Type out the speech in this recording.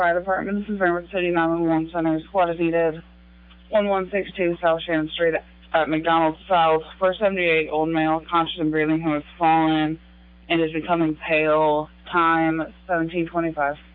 Fire Department, this is Rainbow City 911 Center. Squad is needed. 1162 South Shannon Street at McDonald's South. 478 old male, conscious and breathing, who has fallen and is becoming pale. Time 17:25.